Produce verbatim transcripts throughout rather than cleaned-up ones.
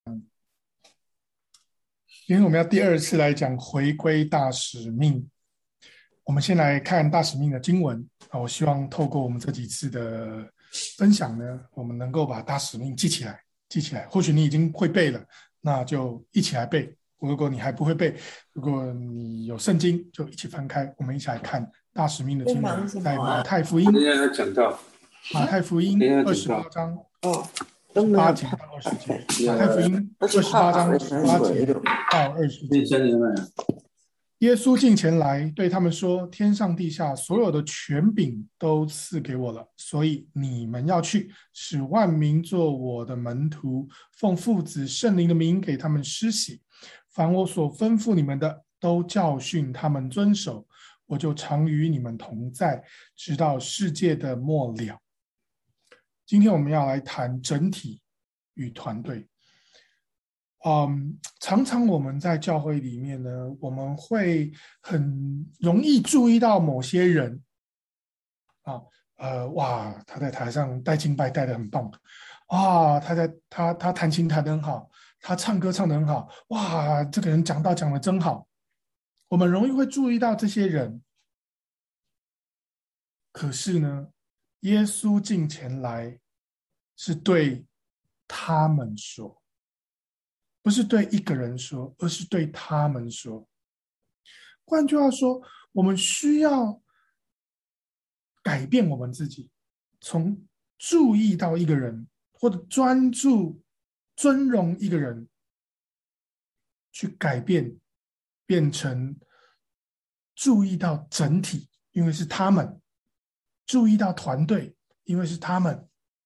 今天我们要第二次来讲回归大使命。我们先来看大使命的经文啊，我希望透过我们这几次的分享呢，我们能够把大使命记起来，记起来。或许你已经会背了，那就一起来背。如果你还不会背，如果你有圣经，就一起翻开，我们一起来看大使命的经文， 在忙什在马么啊？ 太福音， 等一下要讲到， 马太福音等一下二十八讲到， 章哦，都没有拍， 十八节到二十节，马太福呃， 音而且二十八章画好了十八节到二十节。 那三年了， 耶稣近前来，对他们说：“天上地下所有的权柄都赐给我了，所以你们要去，使万民做我的门徒，奉父子圣灵的名给他们施洗。凡我所吩咐你们的，都教训他们遵守。我就常与你们同在，直到世界的末了。”今天我们要来谈整体与团队。嗯，常常我们在教会里面呢，我们会很容易注意到某些人啊，呃，哇，他在台上带敬拜带得很棒，啊，他在他他弹琴弹得很好，他唱歌唱得很好，哇，这个人讲道讲得真好，我们容易会注意到这些人。可是呢，耶稣近前来是对他们说。不是对一个人说，而是对他们说。换句话说，我们需要改变我们自己，从注意到一个人，或者专注尊荣一个人，去改变，变成注意到整体，因为是他们；注意到团队，因为是他们；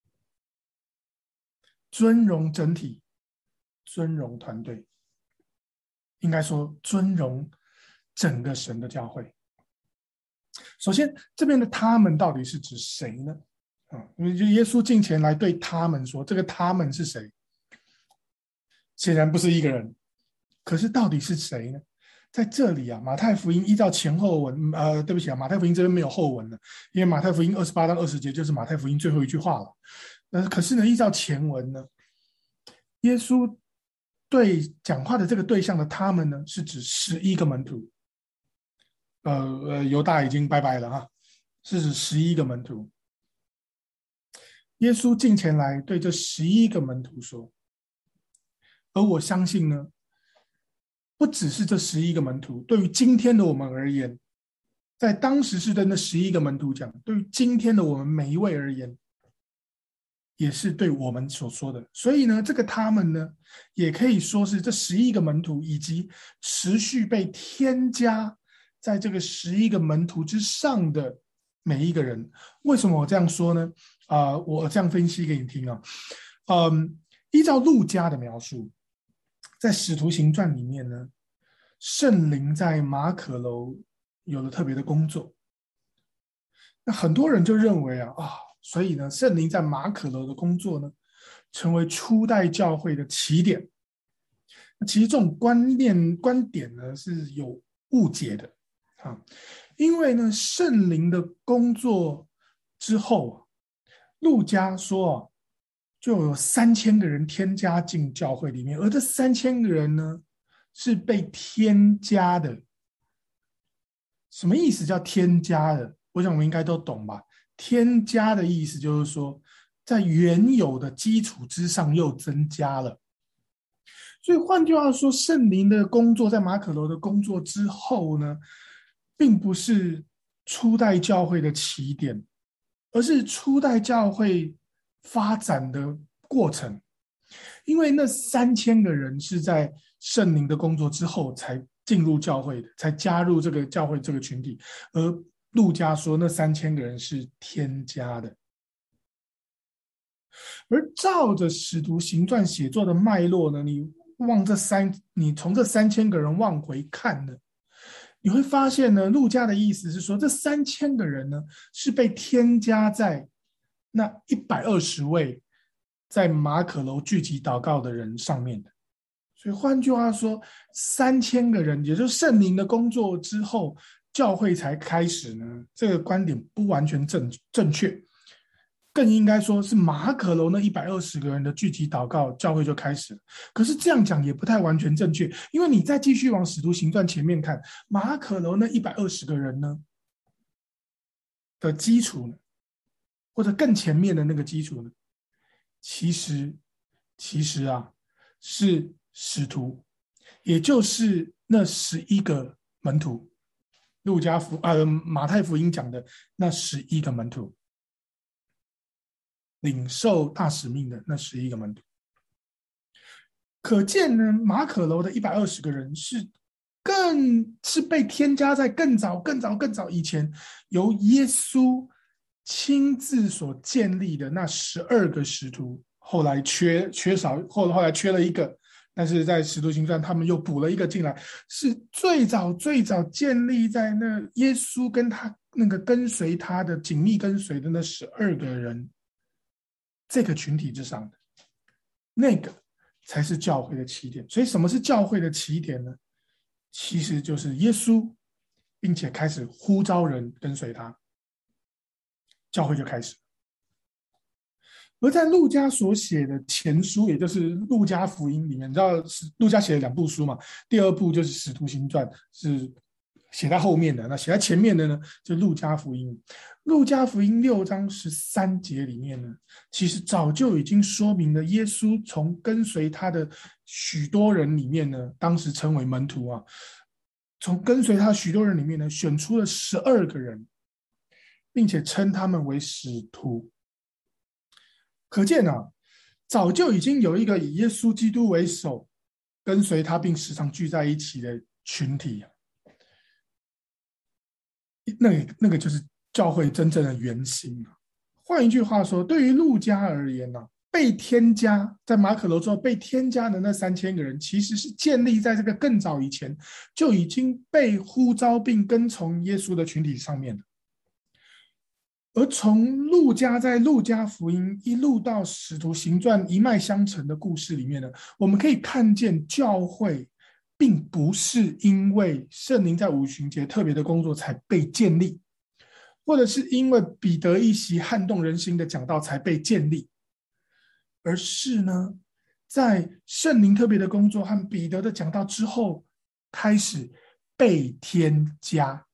尊荣整体，尊荣团队。应该说尊荣整个神的教会。首先，这边的他们到底是指谁呢？啊，因为就耶稣近前来对他们说，这个他们是谁？显然不是一个人，可是到底是谁呢？在这里啊，马太福音依照前后文，呃，对不起啊，马太福音这边没有后文了，因为马太福音二十八到二十节就是马太福音最后一句话了。呃，可是呢，依照前文呢，耶稣对讲话的这个对象的他们呢，是指十一个门徒。呃呃，犹大已经拜拜了哈，是指十一个门徒。耶稣近前来对这十一个门徒说，而我相信呢，不只是这十一个门徒，对于今天的我们而言，在当时是对那十一个门徒讲，对于今天的我们每一位而言，也是对我们所说的。所以呢，这个他们呢，也可以说是这十一个门徒以及持续被添加在这个十一个门徒之上的每一个人。为什么我这样说呢？啊、呃，我这样分析给你听啊。嗯，依照路加的描述，在使徒行传里面呢，圣灵在马可楼有了特别的工作。那很多人就认为啊啊，所以呢，圣灵在马可楼的工作呢，成为初代教会的起点。其实这种观念观点呢是有误解的啊，因为呢，圣灵的工作之后啊，路加说啊，就有三千个人添加进教会里面，而这三千个人呢是被添加的。什么意思叫添加的？我想我们应该都懂吧。添加的意思就是说，在原有的基础之上又增加了。所以换句话说，圣灵的工作在马可楼的工作之后呢，并不是初代教会的起点，而是初代教会发展的过程。因为那三千个人是在圣灵的工作之后才进入教会的，才加入这个教会这个群体，而路加说那三千个人是添加的。而照着使徒行传写作的脉络呢，你往这三，你从这三千个人往回看呢，你会发现呢，路加的意思是说，这三千个人呢是被添加在那一百二十位在马可楼聚集祷告的人上面的。所以换句话说，三千个人，也就是圣灵的工作之后，教会才开始呢。这个观点不完全正正确， 更应该说是马可楼那一百二十个人的聚集祷告，教会就开始了。可是这样讲也不太完全正确，因为你再继续往使徒行传前面看，马可楼那一百二十个人呢的基础呢，或者更前面的那个基础呢，其实其实啊是使徒，也就是那十一个门徒，路加福呃马太福音讲的那十一个门徒。领受大使命的那十一个门徒，可见呢，马可楼的一百二十个人是更是被添加在更早、更早、更早以前，由耶稣亲自所建立的那十二个使徒，后来缺缺少，后后来缺了一个，但是在使徒行传他们又补了一个进来，是最早最早建立在那耶稣跟他那个跟随他的紧密跟随的那十二个人。这个群体之上的那个才是教会的起点。所以什么是教会的起点呢？其实就是耶稣，并且开始呼召人跟随他，教会就开始。而在路加所写的前书，也就是路加福音里面，你知道路加写了两部书嘛？第二部就是使徒行传，是写在后面的，那写在前面的呢，就路加福音。路加福音六章十三节里面呢，其实早就已经说明了耶稣从跟随他的许多人里面呢，当时称为门徒啊，从跟随他的许多人里面呢，选出了十二个人，并且称他们为使徒。可见啊，早就已经有一个以耶稣基督为首，跟随他并时常聚在一起的群体啊。那个那个就是教会真正的原型啊。换一句话说，对于路加而言呢、啊，被添加在马可楼之后被添加的那三千个人，其实是建立在这个更早以前就已经被呼召并跟从耶稣的群体上面的。而从路加在路加福音一路到使徒行传一脉相承的故事里面呢，我们可以看见教会并不是因为圣灵在五旬节特别的工作才被建立，或者是因为彼得一席撼动人心的讲道才被建立，而是呢，在圣灵特别的工作和彼得的讲道之后，开始被添加。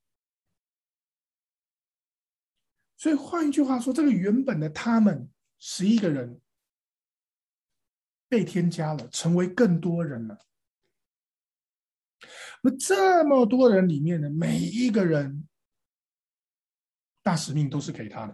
所以换一句话说，这个原本的他们十一个人被添加了，成为更多人了。而这么多人里面的每一个人，大使命都是给他的，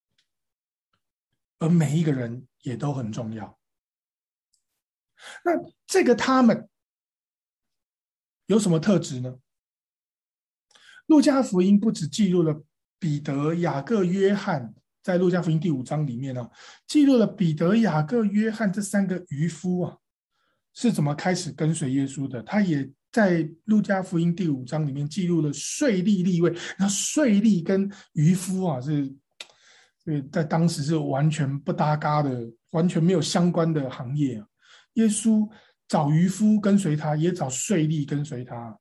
而每一个人也都很重要。那这个他们有什么特质呢？路加福音不只记录了彼得、雅各、约翰，在路加福音第五章里面呢、啊，记录了彼得、雅各、约翰这三个渔夫啊，是怎么开始跟随耶稣的。他也在路加福音第五章里面记录了税吏、利未。那税吏跟渔夫啊，是在当时是完全不搭嘎的，完全没有相关的行业啊。耶稣找渔夫跟随他，也找税吏跟随他。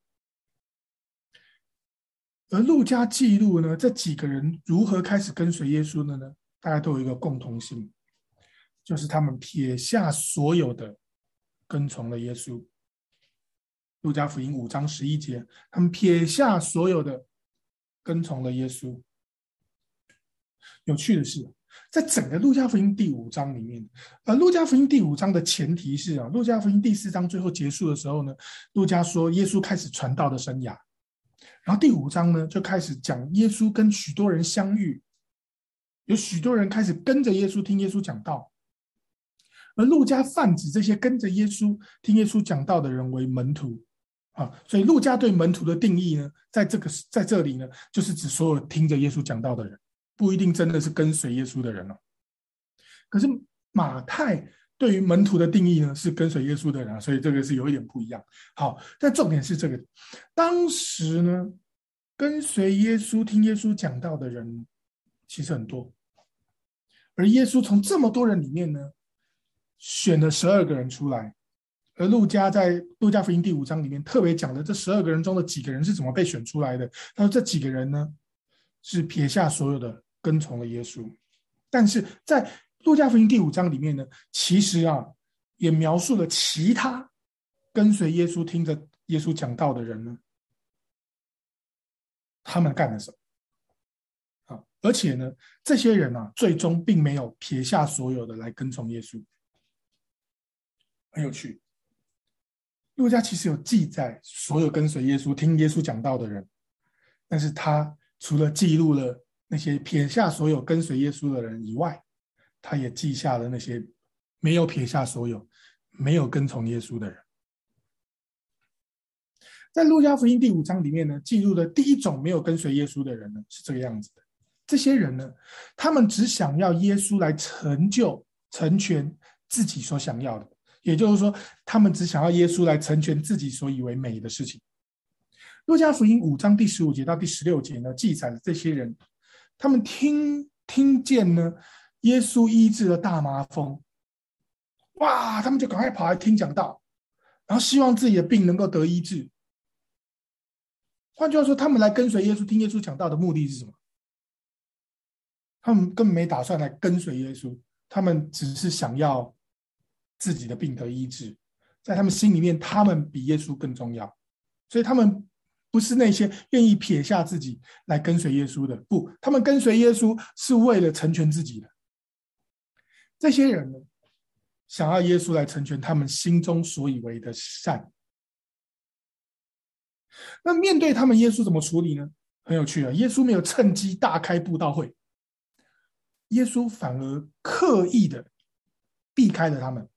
而路加记录呢，这几个人如何开始跟随耶稣的呢？大家都有一个共同性，就是他们撇下所有的，跟从了耶稣。路加福音五章十一节，他们撇下所有的，跟从了耶稣。有趣的是，在整个路加福音第五章里面，呃，路加福音第五章的前提是啊，路加福音第四章最后结束的时候呢，路加说耶稣开始传道的生涯。然后第五章呢，就开始讲耶稣跟许多人相遇，有许多人开始跟着耶稣听耶稣讲道，而路加泛指这些跟着耶稣听耶稣讲道的人为门徒啊，所以路加对门徒的定义呢，在这个在这里呢，就是指所有听着耶稣讲道的人，不一定真的是跟随耶稣的人哦。可是马太对于门徒的定义呢，是跟随耶稣的人、啊，所以这个是有一点不一样。好，但重点是这个，当时呢，跟随耶稣、听耶稣讲道的人其实很多，而耶稣从这么多人里面呢，选了十二个人出来。而路加在路加福音第五章里面特别讲了这十二个人中的几个人是怎么被选出来的。他说这几个人呢，是撇下所有的，跟从了耶稣。 但是在路加福音第五章里面呢，其实啊也描述了其他跟随耶稣听着耶稣讲道的人呢，他们干了什么啊？而且呢，这些人啊，最终并没有撇下所有的来跟从耶稣，很有趣。路加其实有记载所有跟随耶稣、听耶稣讲道的人，但是他除了记录了那些撇下所有跟随耶稣的人以外，他也记下了那些没有撇下所有、没有跟从耶稣的人。在路加福音第五章里面呢，记录的第一种没有跟随耶稣的人呢，是这个样子的。这些人呢，他们只想要耶稣来成就、成全自己所想要的，也就是说，他们只想要耶稣来成全自己所以为美的事情。路加福音五章第十五节到第十六节呢，记载了这些人，他们听听见呢，耶稣医治了大麻风，哇，他们就赶快跑来听讲道，然后希望自己的病能够得医治。换句话说，他们来跟随耶稣、听耶稣讲道的目的是什么？他们根本没打算来跟随耶稣，他们只是想要自己的病得医治。在他们心里面，他们比耶稣更重要，所以他们不是那些愿意撇下自己来跟随耶稣的，不，他们跟随耶稣是为了成全自己的。这些人呢，想要耶稣来成全他们心中所以为的善。那面对他们，耶稣怎么处理呢？很有趣啊！耶稣没有趁机大开布道会，耶稣反而刻意的避开了他们。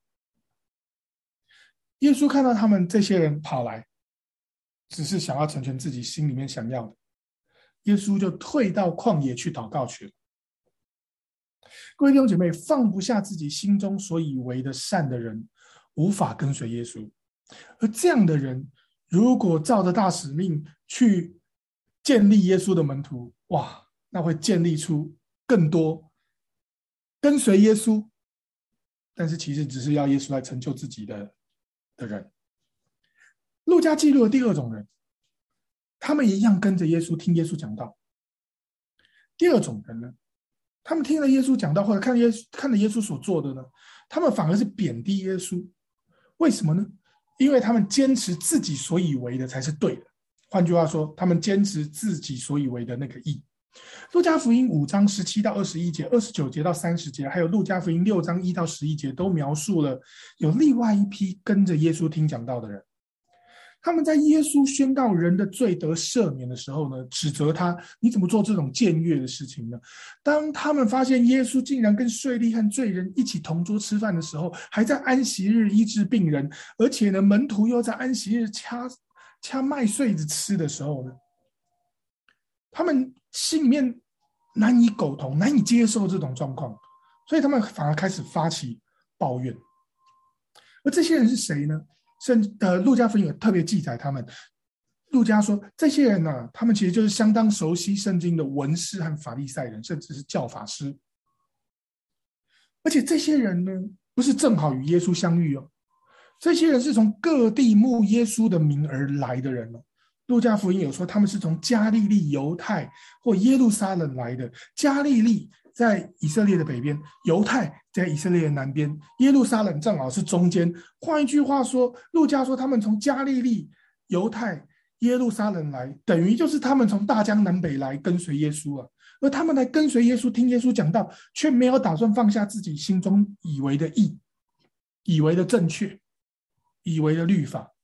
耶稣看到他们这些人跑来，只是想要成全自己心里面想要的，耶稣就退到旷野去祷告去了。各位弟兄姐妹，放不下自己心中所以为的善的人，无法跟随耶稣。而这样的人，如果照着大使命去建立耶稣的门徒，哇，那会建立出更多跟随耶稣，但是其实只是要耶稣来成就自己的的人。路加记录了第二种人，他们一样跟着耶稣听耶稣讲道。第二种人呢，他们听了耶稣讲道，或者看耶稣看了耶稣所做的呢，他们反而是贬低耶稣。为什么呢？因为他们坚持自己所以为的才是对的。换句话说，他们坚持自己所以为的那个义。路加福音五章十七到二十一节、二十九节到三十节，还有路加福音六章一到十一节，都描述了有另外一批跟着耶稣听讲道的人。他们在耶稣宣告人的罪得赦免的时候呢，指责他，你怎么做这种僭越的事情呢？当他们发现耶稣竟然跟税吏和罪人一起同桌吃饭的时候，还在安息日医治病人，而且呢，门徒又在安息日掐掐麦穗子吃的时候呢，他们心里面难以苟同，难以接受这种状况，所以他们反而开始发起抱怨。而这些人是谁呢？甚呃，路加福音有特别记载他们。路加说，这些人呢、啊，他们其实就是相当熟悉圣经的文士和法利赛人，甚至是教法师。而且这些人呢，不是正好与耶稣相遇哦，这些人是从各地慕耶稣的名而来的人哦。路加福音有说，他们是从加利利、犹太或耶路撒冷来的。加利利在以色列的北边，犹太在以色列的南边，耶路撒冷正好是中间。换一句话说，路加说他们从加利利、犹太、耶路撒冷来，等于就是他们从大江南北来跟随耶稣啊。而他们来跟随耶稣，听耶稣讲道，却没有打算放下自己心中以为的义、以为的正确、以为的律法。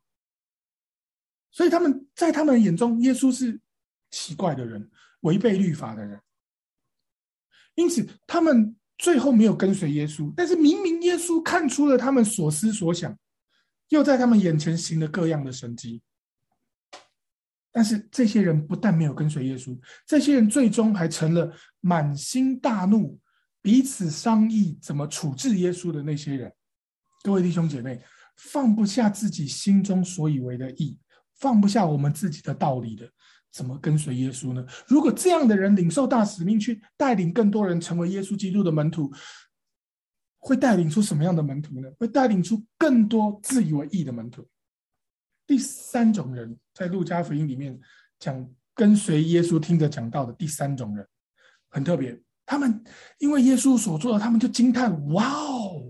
所以他们在他们眼中，耶稣是奇怪的人，违背律法的人。因此他们最后没有跟随耶稣，但是明明耶稣看出了他们所思所想，又在他们眼前行了各样的神迹。但是这些人不但没有跟随耶稣，这些人最终还成了满心大怒，彼此商议怎么处置耶稣的那些人。各位弟兄姐妹，放不下自己心中所以为的义，放不下我们自己的道理的，怎么跟随耶稣呢？如果这样的人领受大使命，去带领更多人成为耶稣基督的门徒，会带领出什么样的门徒呢？会带领出更多自以为义的门徒。第三种人，在路加福音里面讲跟随耶稣听着讲道的第三种人，很特别， 他们因为耶稣所做的，他们就惊叹：哇哦！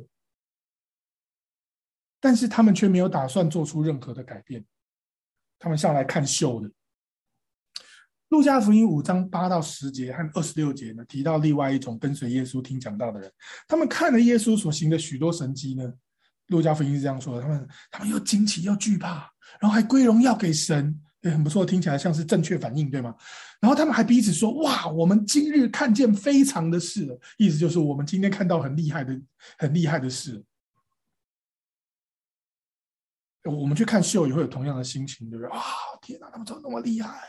但是他们却没有打算做出任何的改变，他们上来看秀的。路加福音五章八到十节和二十六节呢，提到另外一种跟随耶稣听讲道的人，他们看了耶稣所行的许多神迹呢，路加福音是这样说的：他们他们又惊奇又惧怕，然后还归荣耀给神，也很不错，听起来像是正确反应，对吗？然后他们还彼此说：哇，我们今日看见非常的事了，意思就是我们今天看到很厉害的、很厉害的事。我们去看秀也会有同样的心情，对不对？啊，天哪，他们怎么那么厉害？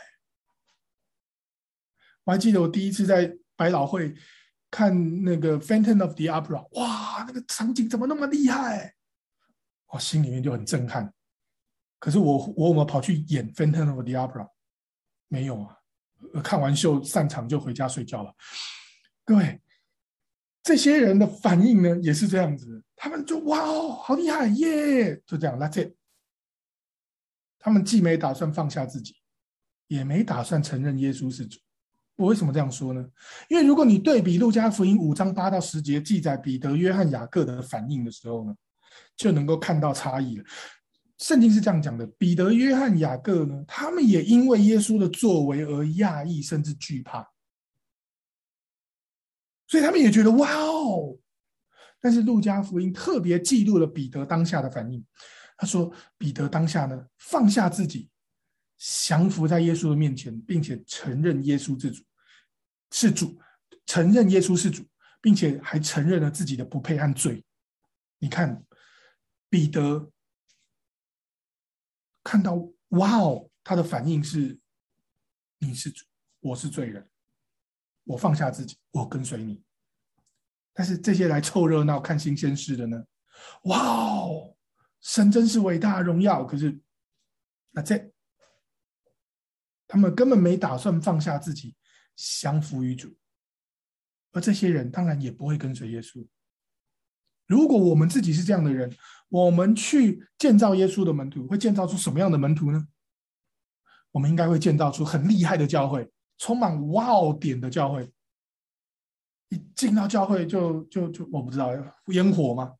我还记得我第一次在百老汇看那个《Phantom of the Opera》，哇，那个场景怎么那么厉害？我心里面就很震撼。可是我我有没有跑去演《Phantom of the Opera》？没有啊，看完秀散场就回家睡觉了。各位，这些人的反应呢也是这样子，他们就哇哦，好厉害耶，就这样 ，That's it。他们既没打算放下自己，也没打算承认耶稣是主。我为什么这样说呢？因为如果你对比路加福音五章八到十节记载彼得、约翰、雅各的反应的时候呢，就能够看到差异了。圣经是这样讲的：彼得、约翰、雅各呢，他们也因为耶稣的作为而讶异，甚至惧怕，所以他们也觉得哇哦。但是路加福音特别记录了彼得当下的反应。他说，彼得当下呢，放下自己，降服在耶稣的面前，并且承认耶稣是主，是主，承认耶稣是主，并且还承认了自己的不配和罪。你看，彼得看到哇哦，他的反应是：你是主，我是罪人，我放下自己，我跟随你。但是这些来凑热闹看新鲜事的呢，哇哦，神真是伟大荣耀。可是那这他们根本没打算放下自己，降服于主。而这些人当然也不会跟随耶稣。如果我们自己是这样的人，我们去建造耶稣的门徒，会建造出什么样的门徒呢？我们应该会建造出很厉害的教会，充满哇哦点的教会。一进到教会就就就我不知道烟火吗？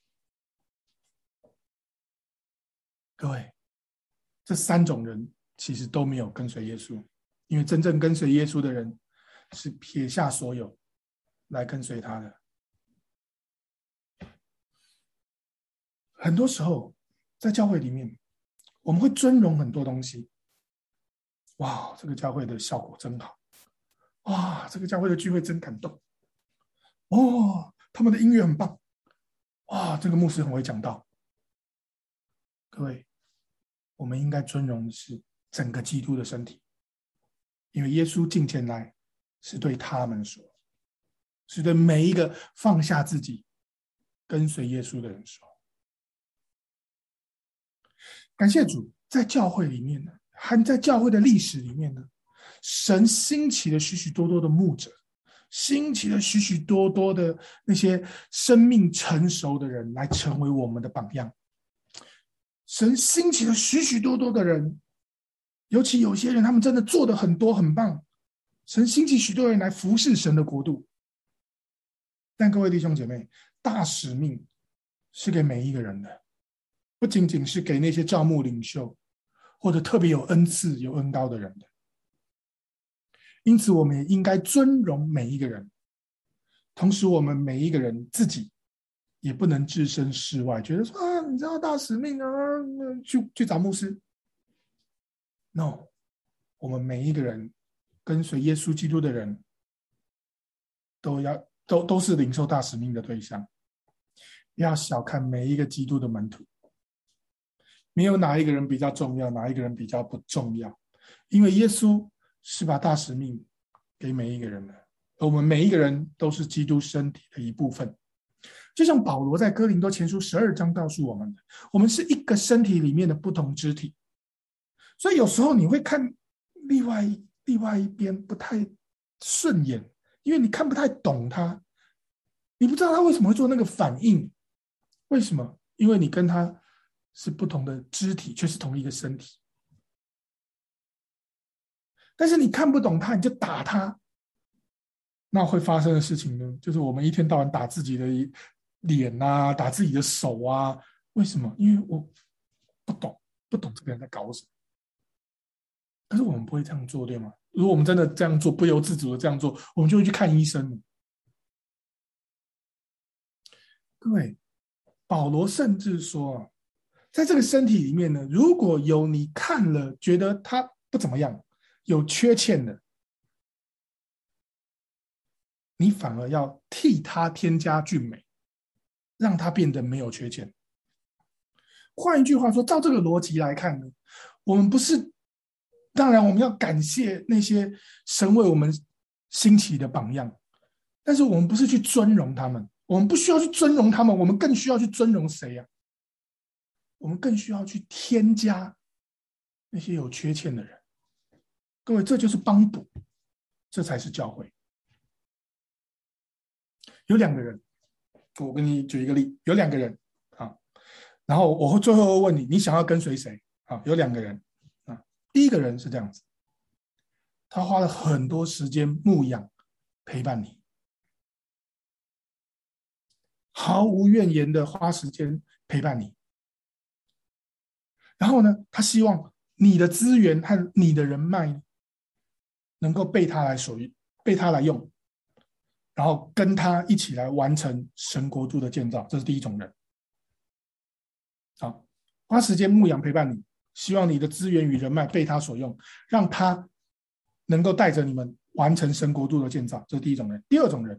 各位，这三种人其实都没有跟随耶稣，因为真正跟随耶稣的人是撇下所有来跟随他的。很多时候在教会里面，我们会尊荣很多东西。哇，这个教会的效果真好！哇，这个教会的聚会真感动！哦，他们的音乐很棒！哇，这个牧师很会讲道。各位，我们应该尊荣的是整个基督的身体，因为耶稣进前来是对他们说，是对每一个放下自己跟随耶稣的人说。感谢主，在教会里面呢，和在教会的历史里面呢，神兴起了许许多多的牧者，兴起了许许多多的那些生命成熟的人来成为我们的榜样。神兴起了许许多多的人，尤其有些人他们真的做得很多很棒，神兴起许多人来服侍神的国度。但各位弟兄姐妹，大使命是给每一个人的，不仅仅是给那些教牧领袖或者特别有恩赐有恩膏的人的。因此我们也应该尊荣每一个人，同时我们每一个人自己也不能置身事外，觉得说啊，你知道大使命啊，去去找牧师。No， 我们每一个人跟随耶稣基督的人，都要都都是领受大使命的对象。不要小看每一个基督的门徒，没有哪一个人比较重要，哪一个人比较不重要，因为耶稣是把大使命给每一个人的，而我们每一个人都是基督身体的一部分。就像保罗在哥林多前书十二章告诉我们的，我们是一个身体里面的不同肢体。所以有时候你会看另外另外一边不太顺眼，因为你看不太懂他，你不知道他为什么会做那个反应。为什么？因为你跟他是不同的肢体，却是同一个身体。但是你看不懂他，你就打他， 那会发生的事情呢，就是我们一天到晚打自己的脸啊，打自己的手啊。为什么？因为我不懂，不懂这个人在搞什么。可是我们不会这样做，对吗？如果我们真的这样做，不由自主的这样做，我们就会去看医生了。各位，保罗甚至说啊，在这个身体里面呢，如果有你看了觉得他不怎么样，有缺陷的，你反而要替他添加俊美，让他变得没有缺陷。换一句话说，照这个逻辑来看呢，我们不是，当然我们要感谢那些神为我们兴起的榜样，但是我们不是去尊荣他们，我们不需要去尊荣他们，我们更需要去尊荣谁呀、啊？我们更需要去添加那些有缺陷的人。各位，这就是帮补，这才是教会。有两个人，我给你举一个例，有两个人啊，然后我会最后问你，你想要跟随谁啊？有两个人啊，第一个人是这样子，他花了很多时间牧养陪伴你，毫无怨言的花时间陪伴你。然后呢，他希望你的资源和你的人脉能够被他来所被他来用，然后跟他一起来完成神国度的建造，这是第一种人。好，花时间牧养陪伴你，希望你的资源与人脉被他所用，让他能够带着你们完成神国度的建造，这是第一种人。第二种人，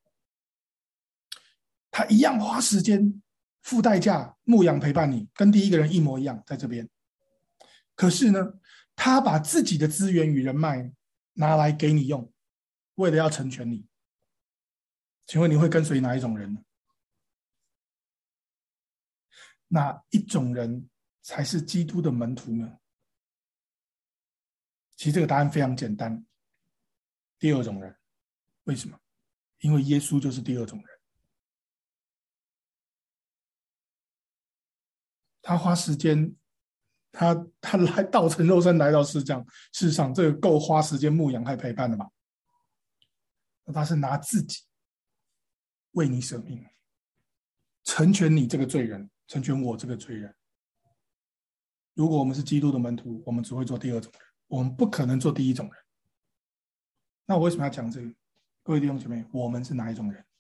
他一样花时间付代价牧养陪伴你，跟第一个人一模一样，在这边。可是呢，他把自己的资源与人脉拿来给你用，为了要成全你。请问你会跟随哪一种人呢？哪一种人才是基督的门徒呢？其实这个答案非常简单，第二种人。为什么？因为耶稣就是第二种人。他花时间，他他来道成肉身来到世上，世上这个够花时间牧养和陪伴的吧？他是拿自己为你舍命，成全你这个罪人，成全我这个罪人。如果我们是基督的门徒，我们只会做第二种人，我们不可能做第一种人。那我为什么要讲这个？各位弟兄姐妹，我们是哪一种人？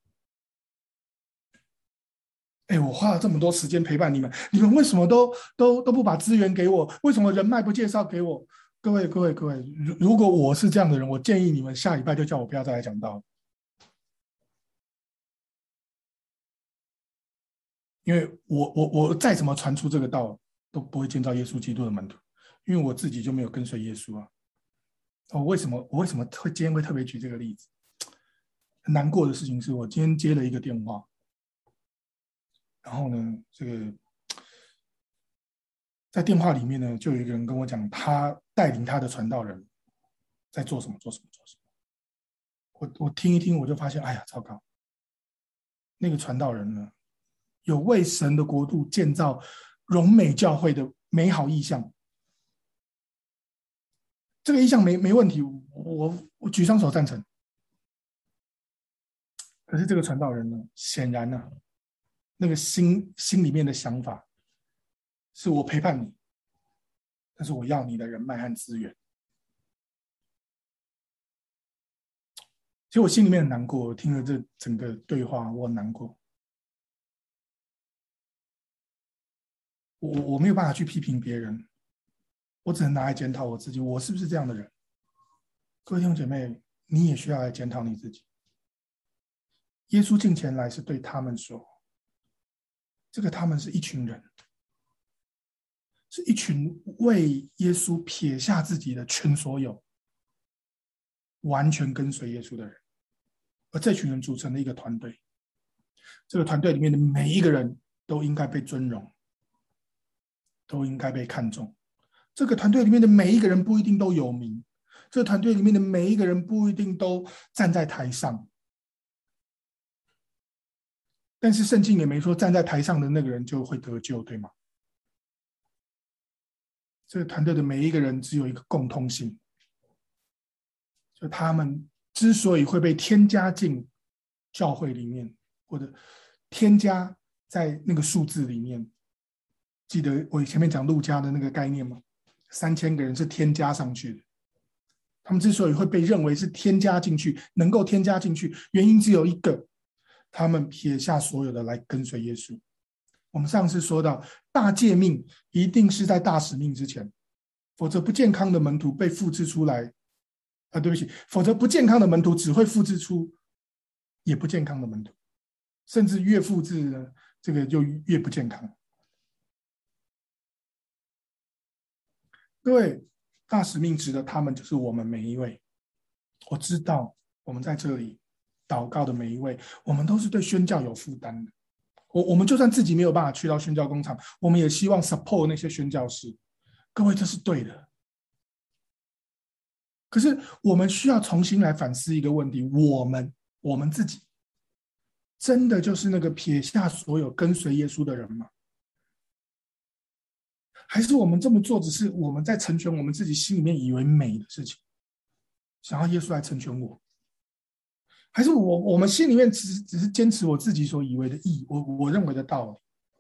哎，我花了这么多时间陪伴你们，你们为什么都都都不把资源给我？为什么人脉不介绍给我？各位各位各位，如如果我是这样的人，我建议你们下礼拜就叫我不要再来讲道，因为我我我再怎么传出这个道，都不会建造耶稣基督的门徒，因为我自己就没有跟随耶稣啊。我为什么我为什么会今天会特别举这个例子？很难过的事情是我今天接了一个电话，然后呢，这个在电话里面呢，就有一个人跟我讲，他带领他的传道人在做什么做什么做什么。我我听一听，我就发现，哎呀，糟糕！那个传道人呢，有为神的国度建造荣美教会的美好意向。这个意向没没问题，我我举双手赞成。可是这个传道人呢，显然呢，那个心心里面的想法是我陪伴你，但是我要你的人脉和资源。其实我心里面很难过，我听了这整个对话，我很难过。我我没有办法去批评别人，我只能拿来检讨我自己，我是不是这样的人？各位弟兄姐妹，你也需要来检讨你自己。耶稣进前来是对他们说，这个他们是一群人，是一群为耶稣撇下自己的全所有，完全跟随耶稣的人。而这群人组成了一个团队，这个团队里面的每一个人都应该被尊荣，都应该被看重。这个团队里面的每一个人不一定都有名，这个团队里面的每一个人不一定都站在台上，但是圣经也没说站在台上的那个人就会得救，对吗？这个团队的每一个人只有一个共通性，就他们之所以会被添加进教会里面，或者添加在那个数字里面，记得我前面讲路加的那个概念吗？三千个人是添加上去的。他们之所以会被认为是添加进去，能够添加进去，原因只有一个，他们撇下所有的来跟随耶稣。我们上次说到，大诫命一定是在大使命之前，否则不健康的门徒被复制出来，啊，对不起，否则不健康的门徒只会复制出也不健康的门徒，甚至越复制呢，这个就越不健康。各位，大使命指的他们就是我们每一位。我知道我们在这里祷告的每一位，我们都是对宣教有负担的。我我们就算自己没有办法去到宣教工厂，我们也希望 support 那些宣教师。各位，这是对的。可是我们需要重新来反思一个问题：我们我们自己真的就是那个撇下所有跟随耶稣的人吗？还是我们这么做只是我们在成全我们自己心里面以为美的事情，想要耶稣来成全我？还是我我们心里面只只是坚持我自己所以为的义，我我认为的道理？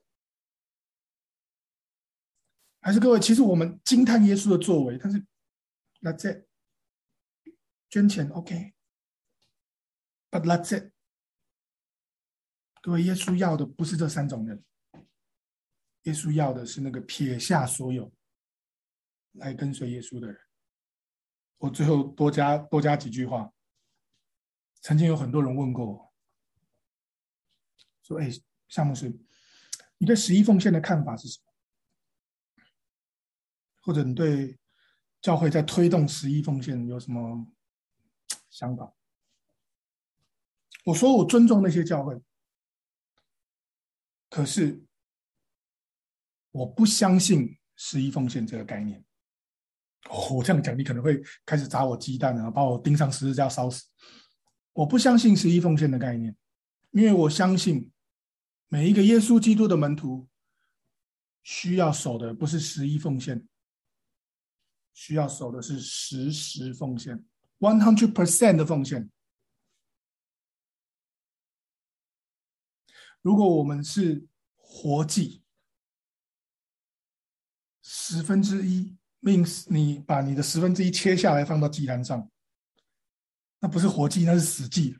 还是各位，其实我们惊叹耶稣的作为，但是那这捐钱 OK，but that's it。各位，耶稣要的不是这三种人，耶稣要的是那个撇下所有来跟随耶稣的人。我最后多加多加几句话。曾经有很多人问过我，说：“哎，夏牧师，你对十一奉献的看法是什么？或者你对教会在推动十一奉献有什么想法？”我说我尊重那些教会，可是我不相信十一奉献这个概念。哦，我这样讲你可能会开始砸我鸡蛋啊，把我钉上十字架烧死。我不相信十一奉献的概念，因为我相信每一个耶稣基督的门徒需要守的不是十一奉献，需要守的是实时奉献 百分之百 的奉献。如果我们是活祭，十分之一 means 你把你的十分之一切下来放到祭坛上，那不是活祭，那是死祭。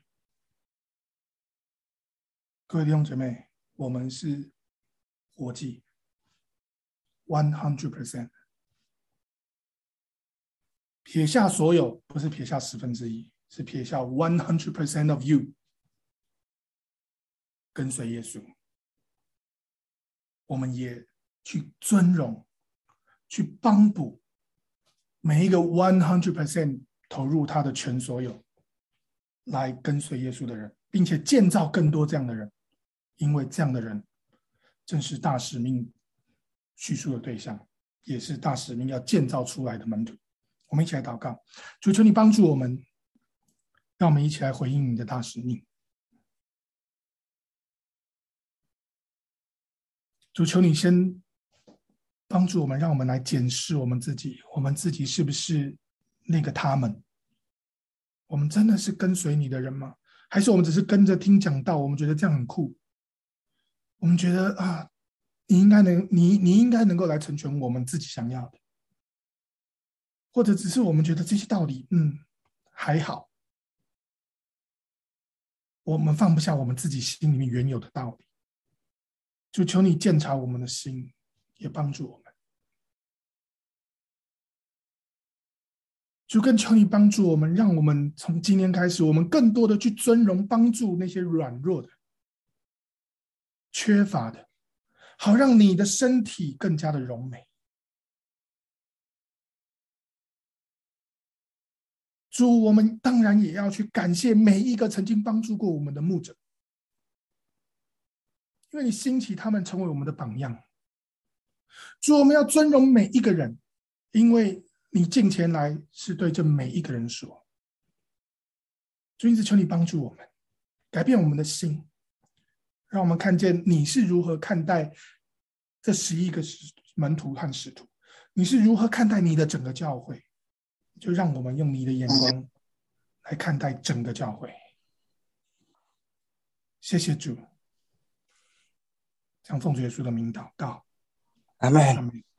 各位弟兄姐妹，我们是活祭 百分之百， 撇下所有，不是撇下十分之一，是撇下 百分之百 of you， 跟随耶稣。我们也去尊荣，去帮补每一个 百分之百 投入他的全所有来跟随耶稣的人，并且建造更多这样的人，因为这样的人正是大使命叙述的对象，也是大使命要建造出来的门徒。我们一起来祷告，主，求你帮助我们，让我们一起来回应你的大使命。主，求你先帮助我们，让我们来检视我们自己，我们自己是不是那个他们？我们真的是跟随你的人吗？还是我们只是跟着听讲道，我们觉得这样很酷，我们觉得啊，你应该能，你你应该能够来成全我们自己想要的，或者只是我们觉得这些道理，嗯，还好，我们放不下我们自己心里面原有的道理。就求你鉴察我们的心，也帮助我们。就更求你帮助我们，让我们从今天开始，我们更多的去尊荣、帮助那些软弱的、缺乏的，好让你的身体更加的荣美。主，我们当然也要去感谢每一个曾经帮助过我们的牧者，因为你兴起他们成为我们的榜样。主，我们要尊荣每一个人，因为你近前来是对这每一个人说。主，因此求你帮助我们，改变我们的心，让我们看见你是如何看待这十一个门徒和使徒，你是如何看待你的整个教会。就让我们用你的眼光来看待整个教会。谢谢主，将奉主耶稣的名祷告， 阿门。 阿门。